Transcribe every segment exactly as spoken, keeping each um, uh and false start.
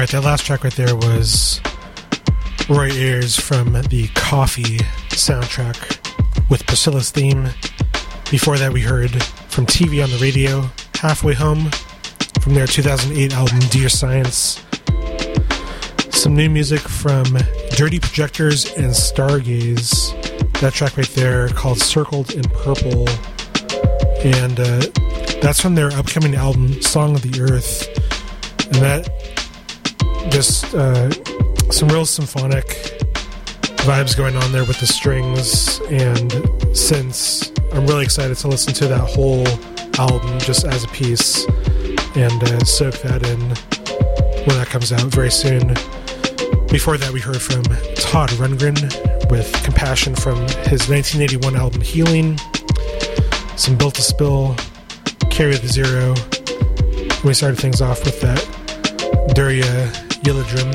Alright, that last track right there was Roy Ayers from the Coffee soundtrack with Priscilla's theme. Before that we heard from T V on the Radio, Halfway Home, from their two thousand eight album Dear Science. Some new music from Dirty Projectors and Stargaze. That track right there called Circled in Purple. And uh, that's from their upcoming album Song of the Earth. And that just uh, some real symphonic vibes going on there with the strings and synths. I'm really excited to listen to that whole album just as a piece and uh, soak that in when that comes out very soon. Before that we heard from Todd Rundgren with Compassion from his nineteen eighty-one album Healing. Some Built to Spill, Carry the Zero. And we started things off with that Durya Yildirim.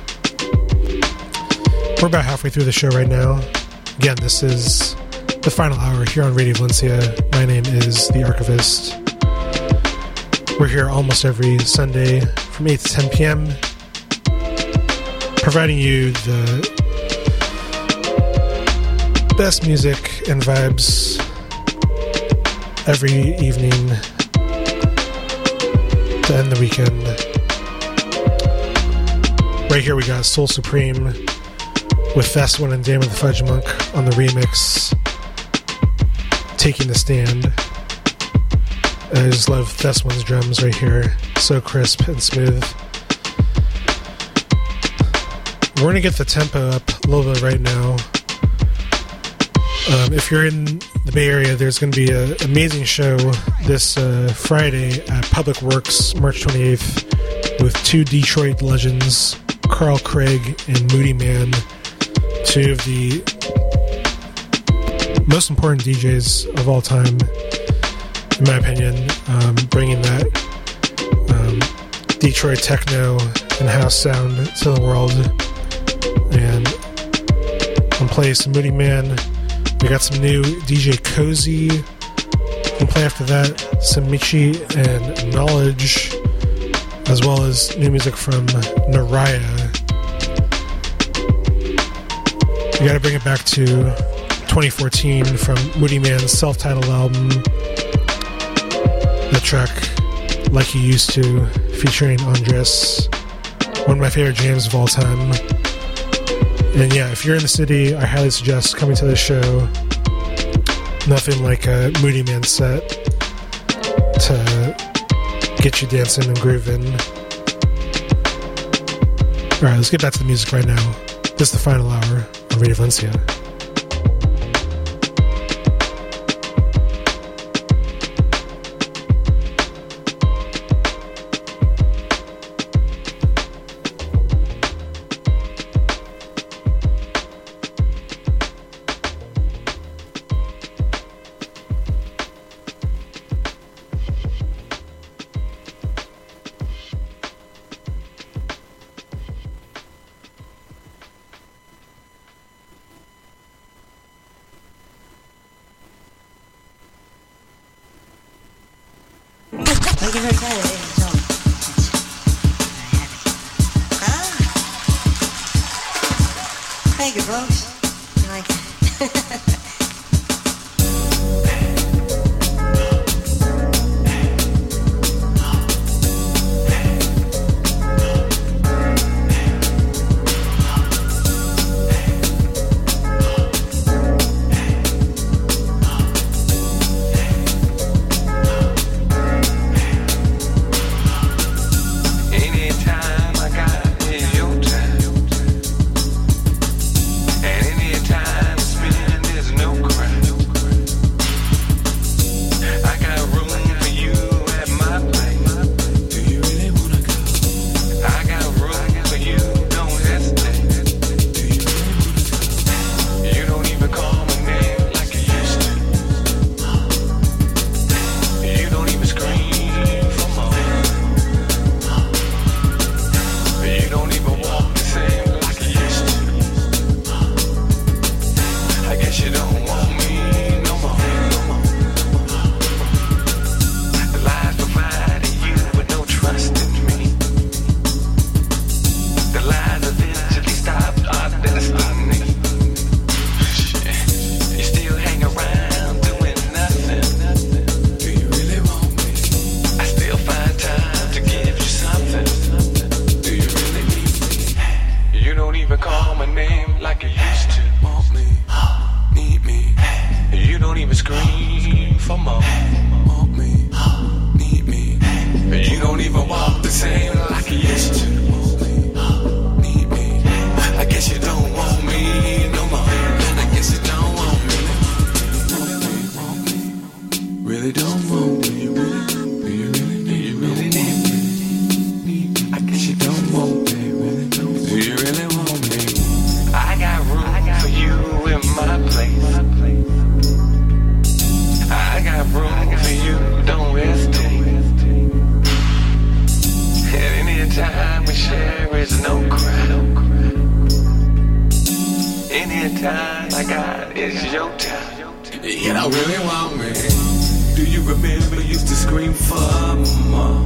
We're about halfway through the show right now. Again, this is the final hour here on Radio Valencia. My name is The Archivist. We're here almost every Sunday from eight to ten p.m. providing you the best music and vibes every evening to end the weekend. Right here we got Soul Supreme with Fast One and Damon the Fudge Monk on the remix, Taking the Stand. I just love Fast One's drums right here, so crisp and smooth. We're going to get the tempo up a little bit right now. Um, if you're in the Bay Area, there's going to be an amazing show this uh, Friday at Public Works, March twenty-eighth, with two Detroit legends, Carl Craig and Moody Man, two of the most important D Js of all time, in my opinion, um, bringing that um, Detroit techno and house sound to the world. And I'm playing some Moody Man. We got some new D J Cozy. We'll play after that some Michi and Knowledge, as well as new music from Naraya. We gotta bring it back to twenty fourteen from Moody Man's self-titled album. That track, Like You Used To, featuring Andres, one of my favorite jams of all time. And yeah, if you're in the city, I highly suggest coming to the show. Nothing like a Moody Man set to get you dancing and grooving. Alright, let's get back to the music right now. This is the final hour on Radio Valencia. And anytime spend this don't even call my name like you used to. Want me, need me. You don't even scream for more. Want me, need me. You don't even walk the same like you used to. Want me, need me. I guess you don't want me no more. I guess you don't want me. Want me, want me. Really don't want me. You really, do you really, do you really need me? I guess you don't want me. Really don't. Do you really want me? I got room for you in my place. I got room for you, don't hesitate. And any time we share is no crowd. Any time I got is your time. You don't really want me. Do you remember you used to scream for more?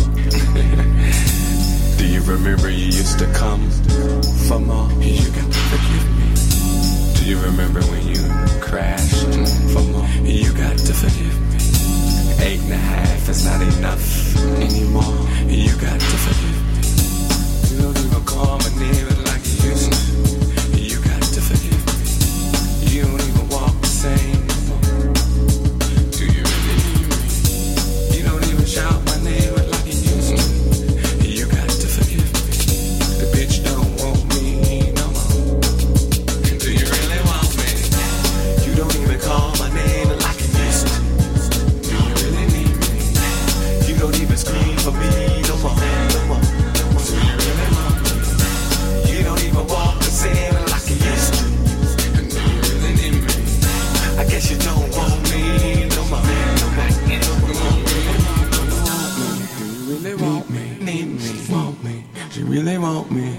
Do you remember you used to come for more? You got to forgive me. Do you remember when you crashed for more? You got to forgive me. Eight and a half is not enough anymore. You got to forgive me. You don't even call my name like you used to. You got to forgive me. You don't even walk the same. Do you really need me? You don't even shout my name like you used to. You got to forgive me. The bitch don't want me no more. Do you really want me? You don't even call my name like you used to. Do you really need me? You don't even scream for me no more, no more, no more. Do you really want me? You don't even walk the same like you used to. And do you really need me? I guess you don't want me no more, no more, no more. Do you really want me? Need me? Want me? Do you really want me?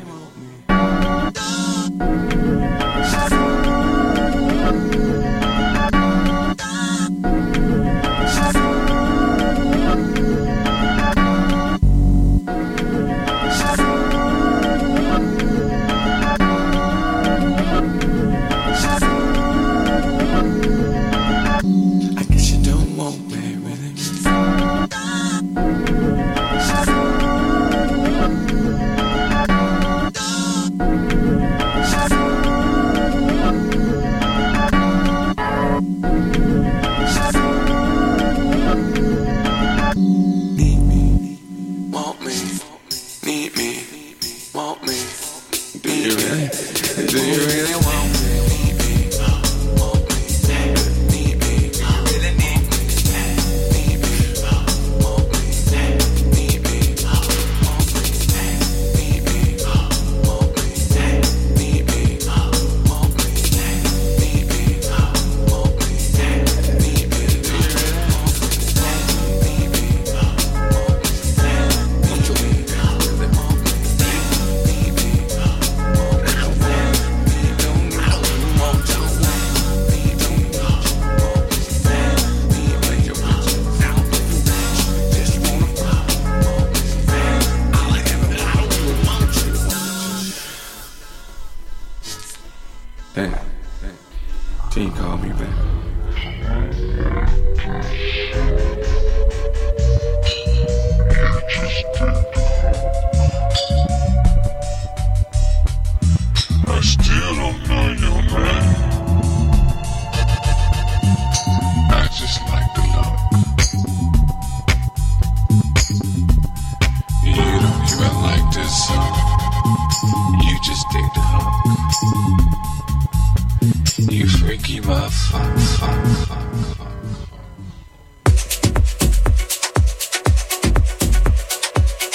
I guess you don't want me, really. Need me, want me, need me, want me. Do you really, do you really want me? Need me, want me, need me. Really need me, need me, want me, need me, want me, need me, want me, need me, want me, need me, want me, need me. Do you really want me? Need me, want me, need me, really want me, need me, want me. Damn, she ain't called me back. I still don't know your name. I just like the look. You don't even like this song. You just dig the hook. You freaky motherfucker, fuck, fuck, fuck, fuck.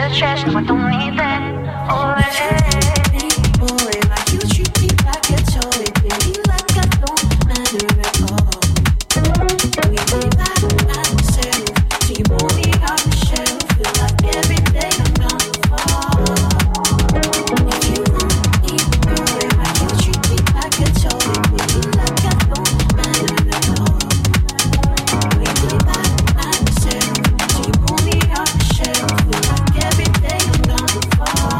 the trash, no I don't need that. Oh, hey. Boy, like you treat me like a toy, baby, like I don't matter at all. We be back at the shelf, so you pull me off the shelf. Feel like every day I'm gonna fall. If you want me, boy, like you treat me like a toy, baby, like I don't matter at all. We be back at the shelf, so you pull me off the shelf. Feel like every day I'm gonna fall.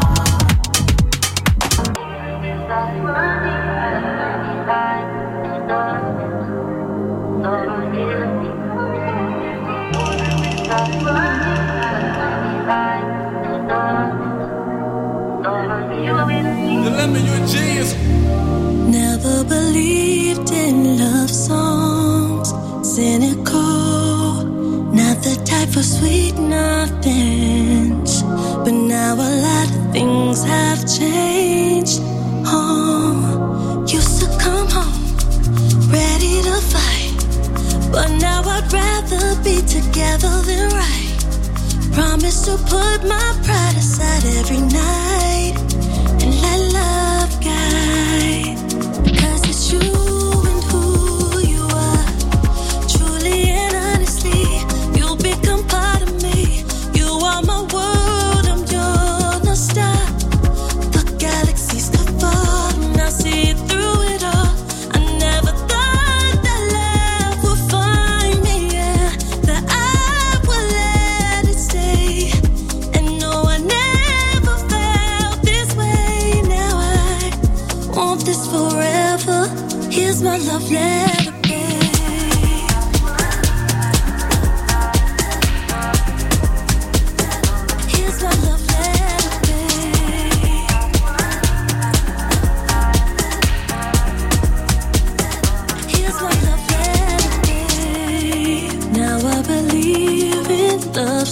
Dilemma, you a genius. Never believed in love songs, cynical, not the type for sweet nothings. But now a lot of things have changed. Oh, used to come home ready to fight, but now I'd rather be together than right. Promise to put my pride aside every night and let love guide. Cause it's you and who you are. Truly and honestly, you'll become part of me. You are my world, I'm your North Star. The galaxies could fall and I see it through it all. I never thought that love would find me, yeah, that I would let it stay. And no, I never felt this way. Now I want this forever. Here's my love letter, babe. Here's my love letter, babe. Here's my love letter, babe. Now I believe in love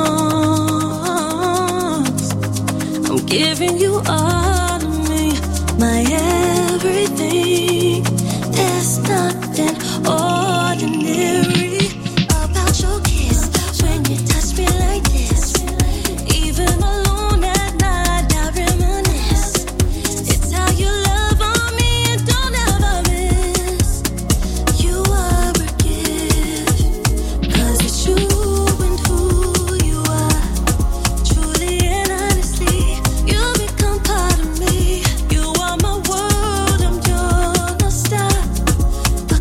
songs. I'm giving you all of me, my everything. There's nothing ordinary about your kiss when you touch me like this. Even alone at night, I reminisce. It's how you love on me and don't ever miss. You are a gift, cause it's you and who you are. Truly and honestly, you become part of me. You are my world, I'm your North Star. The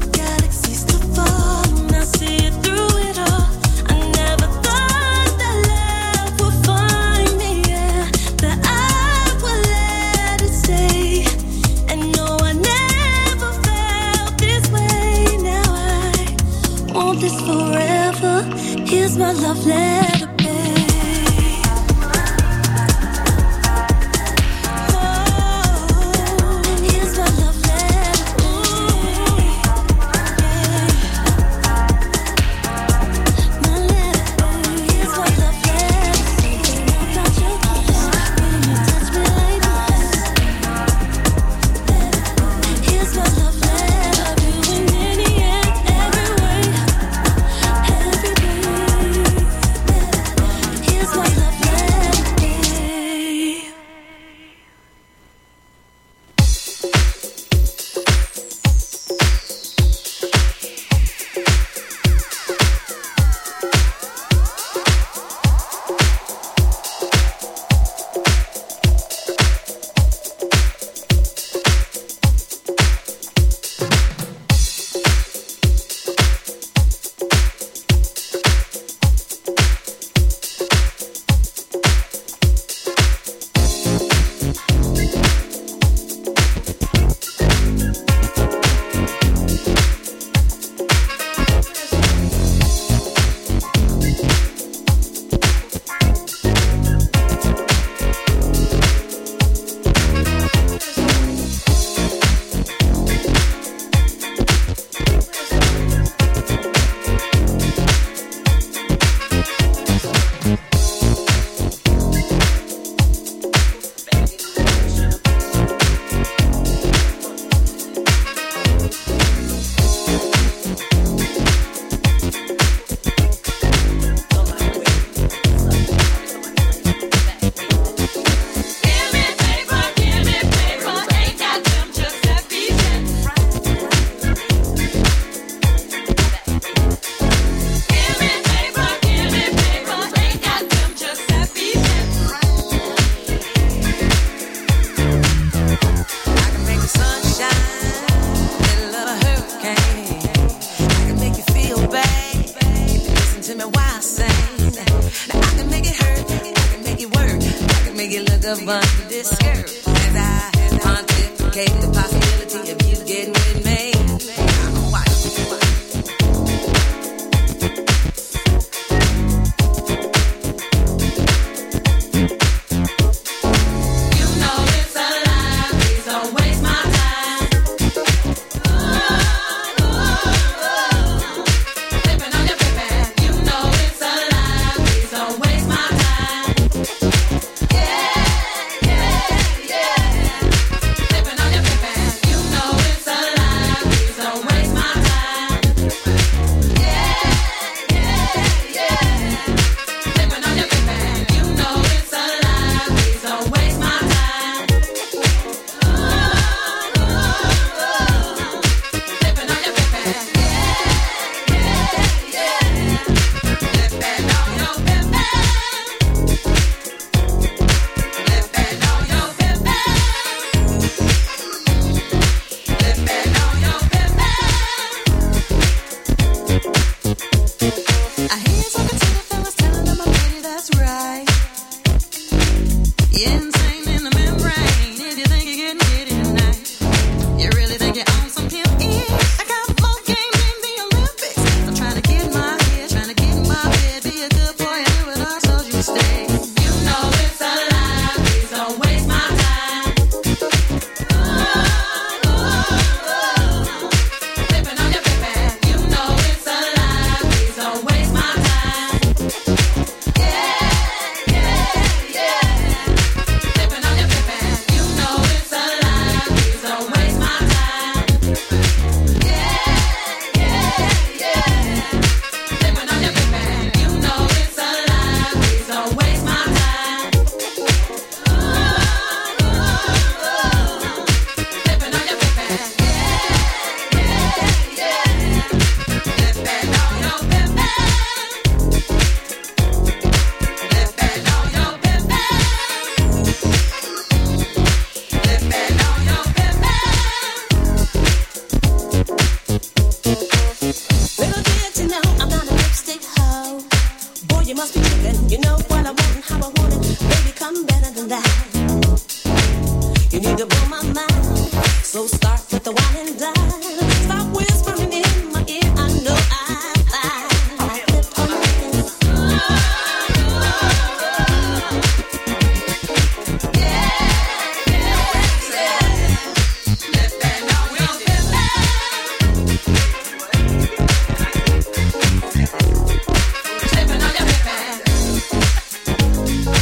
the bun to this skirt as I pontificate the possibility of you getting with me. Watch, watch.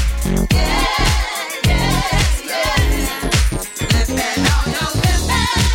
Let me know your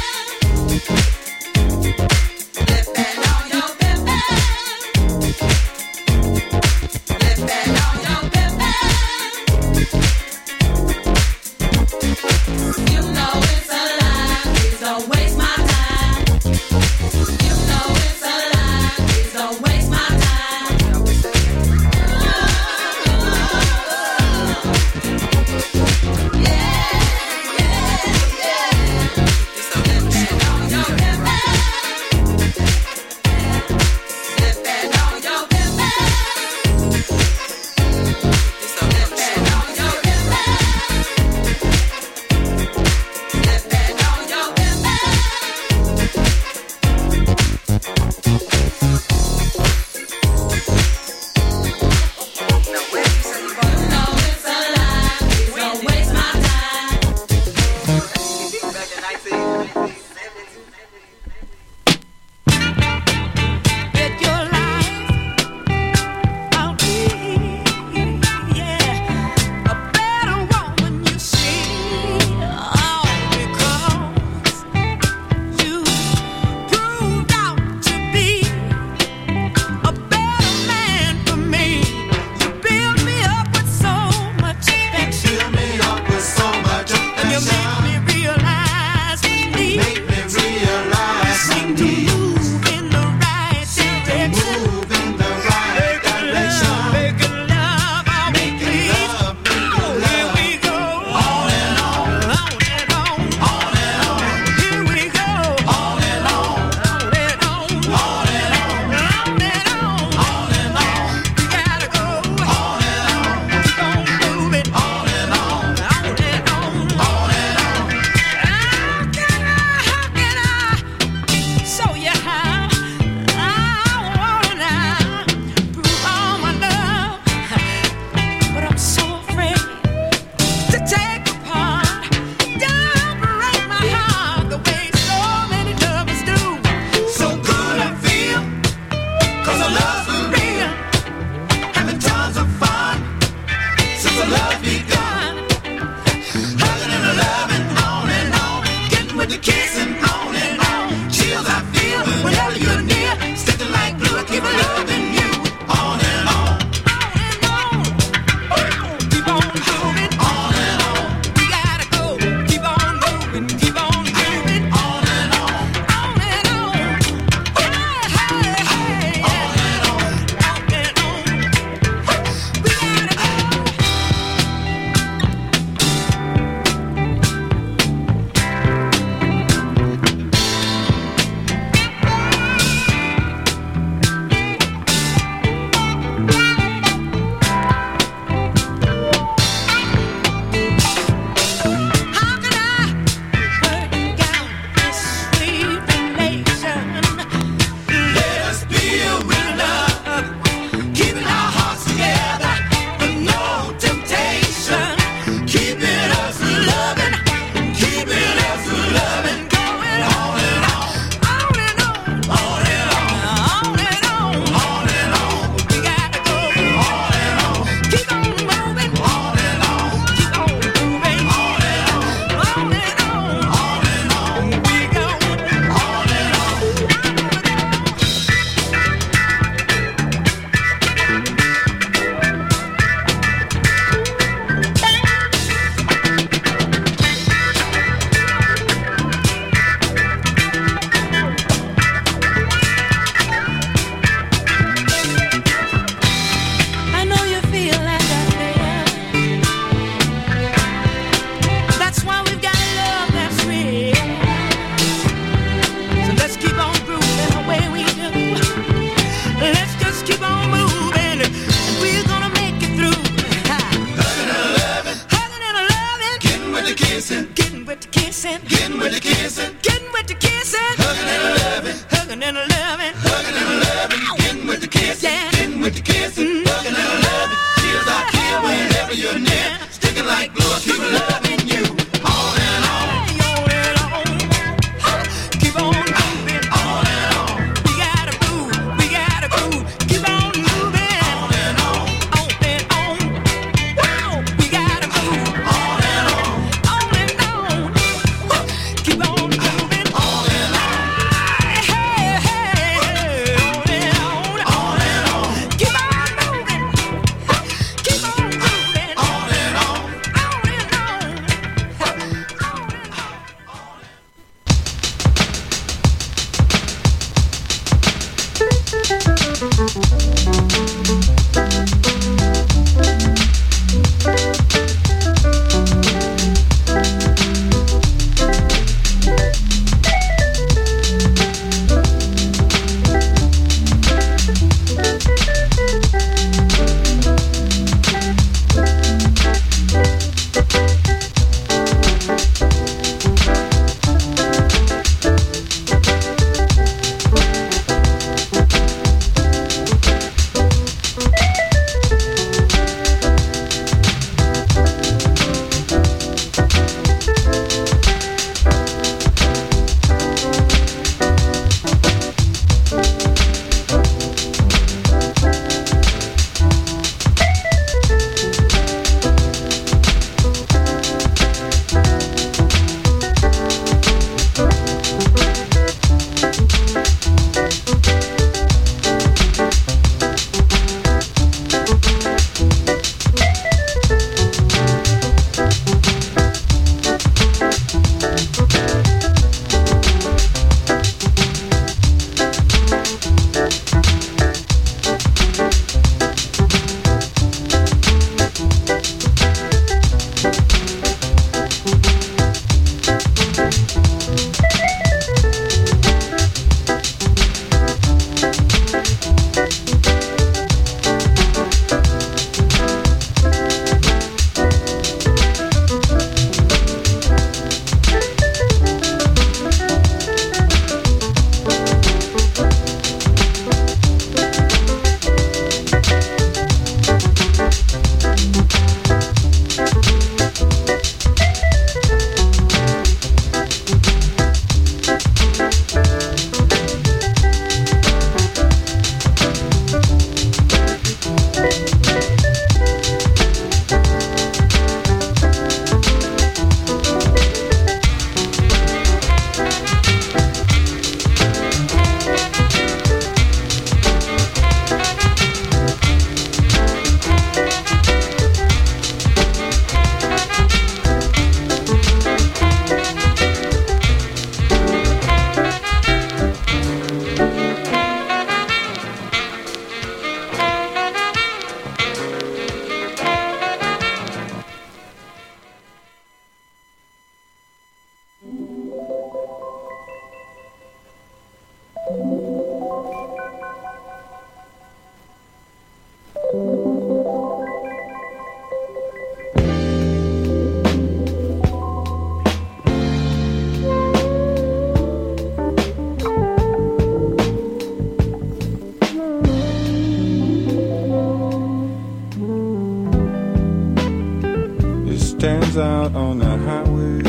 stands out on the highway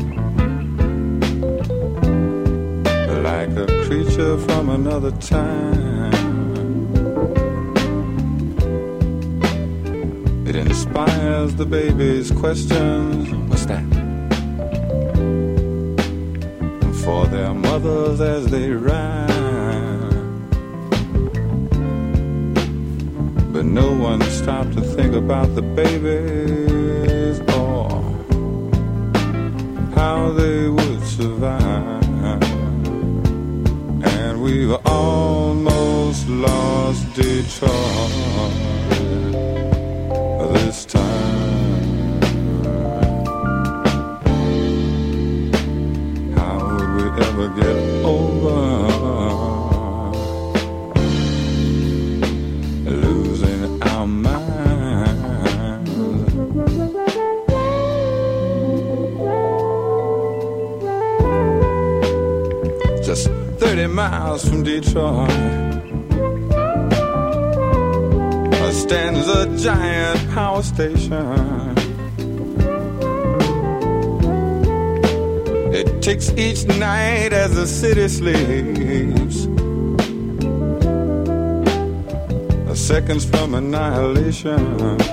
like a creature from another time. It inspires the baby's questions. What's that? For their mothers as they ride. But no one stopped to think about the babies or how they would survive. And we've almost lost Detroit this time. How would we ever get over losing our minds? Just thirty miles from Detroit stands a giant power station. It ticks each night as the city sleeps, seconds from annihilation.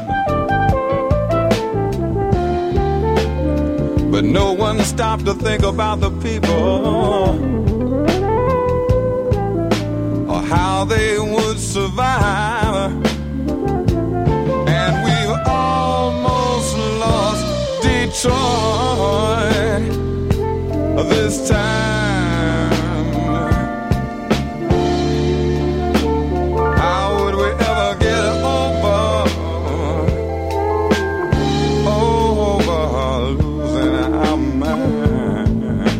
But no one stopped to think about the people or how they would survive. And we've almost lost Detroit this time. How would we ever get over, over losing our mind?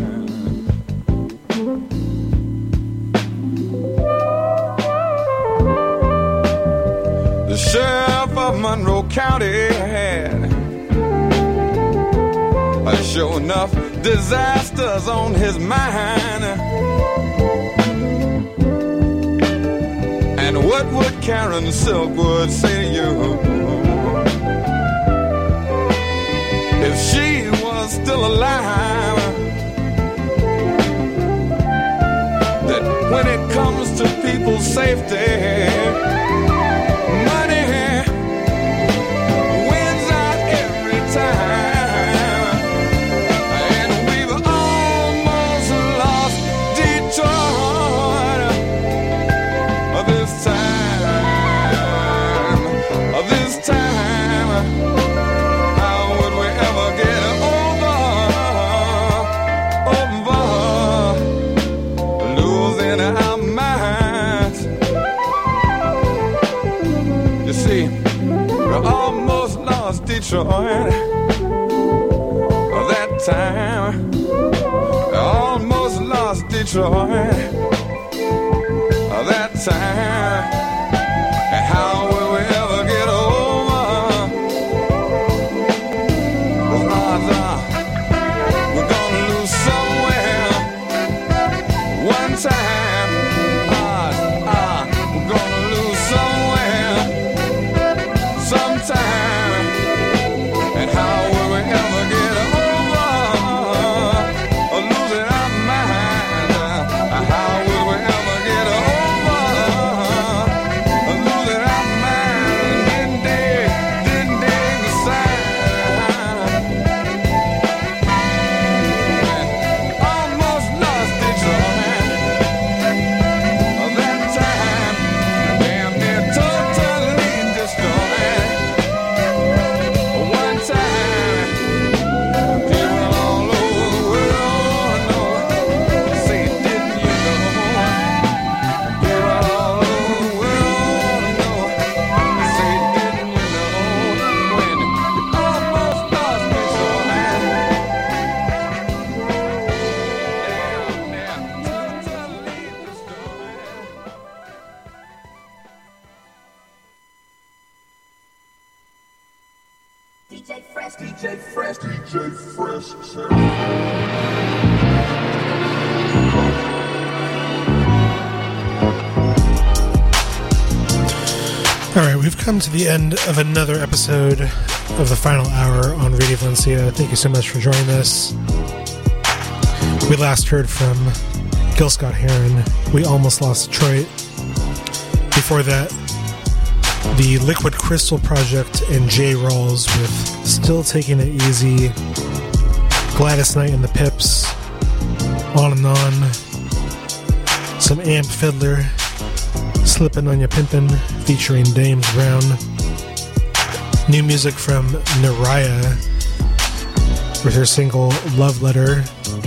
The sheriff of Monroe County had uh, sure enough disasters on his mind. And what would Karen Silkwood say to you if she was still alive? That when it comes to people's safety, money wins out every time. Detroit, that time, almost lost Detroit, that time, and how will we ever get over? The odds are we're gonna lose somewhere, one time, odds are we're gonna lose somewhere, sometime. How will we ever get over losing our mind? How will we ever get over losing our mind? Didn't dig, didn't dig the sign. Almost lost Detroit that time. Damn near totally destroyed. One time, people all over the world know. Say, didn't you know? People all over the world know. Say, didn't you know? When you almost lost Detroit. Damn, damn, totally destroyed. D J Fresh, D J Fresh, D J Fresh. All right, we've come to the end of another episode of the final hour on Radio Valencia. Thank you so much for joining us. We last heard from Gil Scott-Heron. We almost lost Detroit. Before that, the Liquid Crystal Project and Jay Rawls with Still Taking It Easy, Gladys Knight and the Pips, On and On, some Amp Fiddler, Slippin' on Ya Pimpin' featuring Dames Brown, new music from Naraya with her single Love Letter,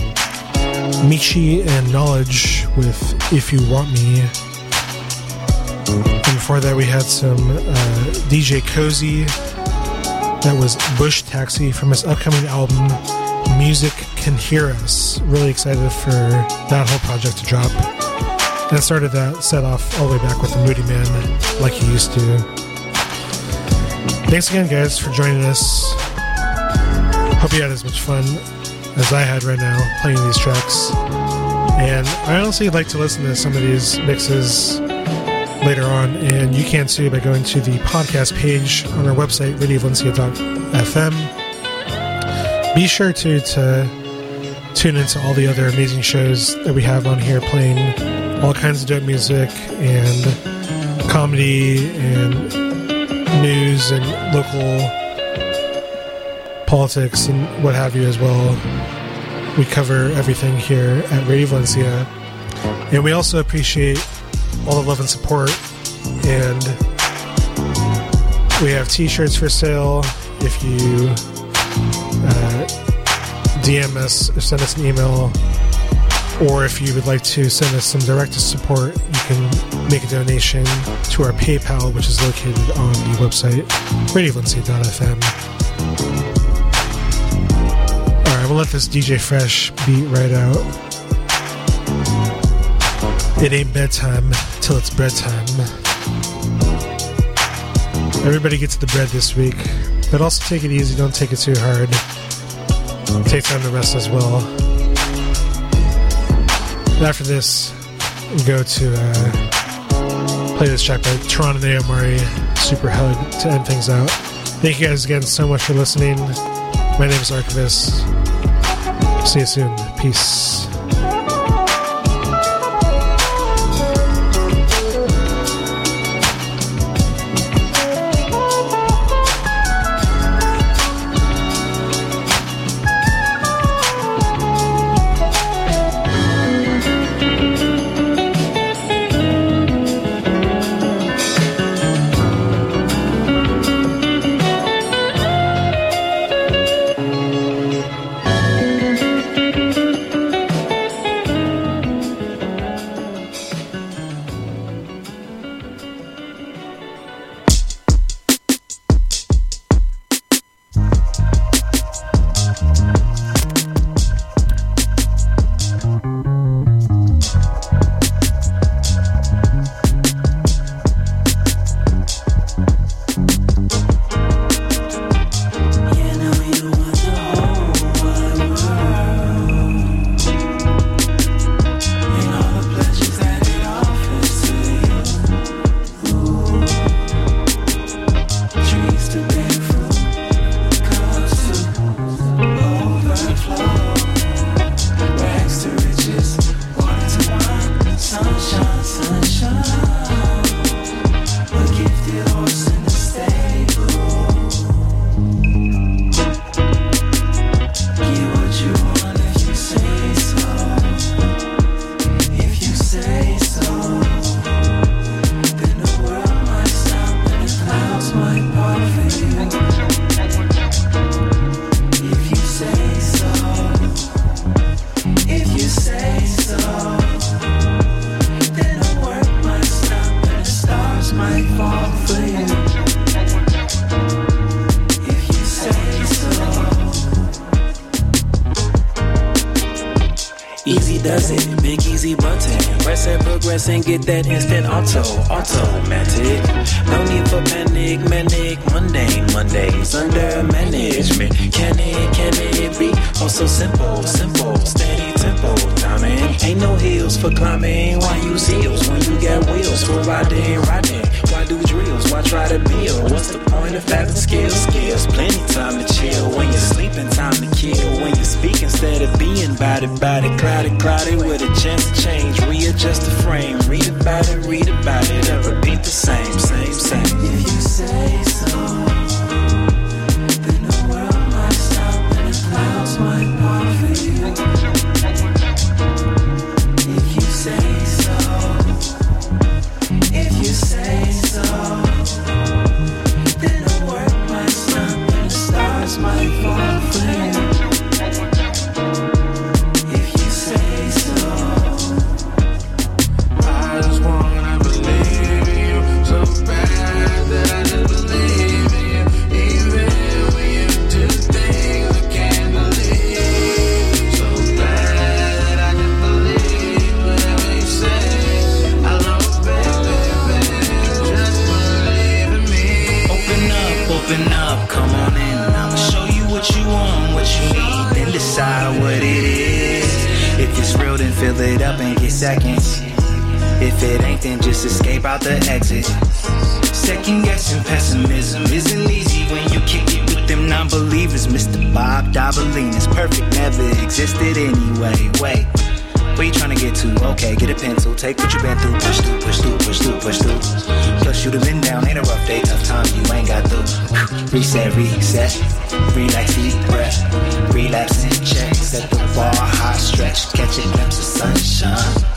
Michi and Knowledge with If You Want Me, and before that we had some uh, D J Cozy. That was Bush Taxi from his upcoming album Music Can Hear Us. Really excited for that whole project to drop. And I started that set off all the way back with the Moody Man, like he used to. Thanks again, guys, for joining us. Hope you had as much fun as I had right now playing these tracks. And I honestly like to listen to some of these mixes later on, and you can too by going to the podcast page on our website, radio valencia dot f m. Be sure to, to tune into all the other amazing shows that we have on here, playing all kinds of dope music and comedy and news and local politics and what have you as well. We cover everything here at Radio Valencia. And we also appreciate all the love and support. And we have t-shirts for sale. If you uh, D M us or send us an email, or if you would like to send us some direct support, you can make a donation to our PayPal, which is located on the website, radio valencia dot f m. Alright, we'll let this D J Fresh beat right out. It ain't bedtime till it's bread time. Everybody gets the bread this week, but also take it easy, don't take it too hard. Take time to rest as well. After this, we'll go to uh, play this track by Tron and Aomari, Super Hug, to end things out. Thank you guys again so much for listening. My name is Archivist. See you soon. Peace. And get that instant auto, automatic. No need for panic, manic, mundane, Mondays under management. Can it, can it be oh so simple, simple, steady tempo, timing. Ain't no hills for climbing. Why use heels when you got wheels for riding, riding? Why do drills? Why I try to build. What's the point of having skills? Skills, plenty time to chill. When you're sleeping, time to kill. When you speak instead of being bout it, bout it, clouded, clouded with a chance to change. Readjust the frame, read about it, read about it, and repeat the same, same, same. If you say so, then the world might stop and the clouds might part for you. If you say so, if you say so, then the world might stop and the stars might fall for you. If you say so, I just wanna believe in you so bad that I just believe in you. Even when you do things I can't believe. So bad that I just believe whatever you say. I love baby, baby, just believe in me. Open up, open up, come on in. I'ma show you what you want, what you need, then decide what it is. If it's real, then fill it up and get seconds. If it ain't, then just escape out the exit. Second guessing pessimism isn't easy when you kick it with them non-believers. Mister Bob Dabalina is perfect, never existed anyway. Wait, where you trying to get to? Okay, get a pencil, take what you been through, push through, push through, push through, push through. Plus you'd have been down, ain't a rough day, tough time you ain't got through. Reset, reset, relax, deep breath, relapse and check, set the bar, high stretch, catch a glimpse of sunshine.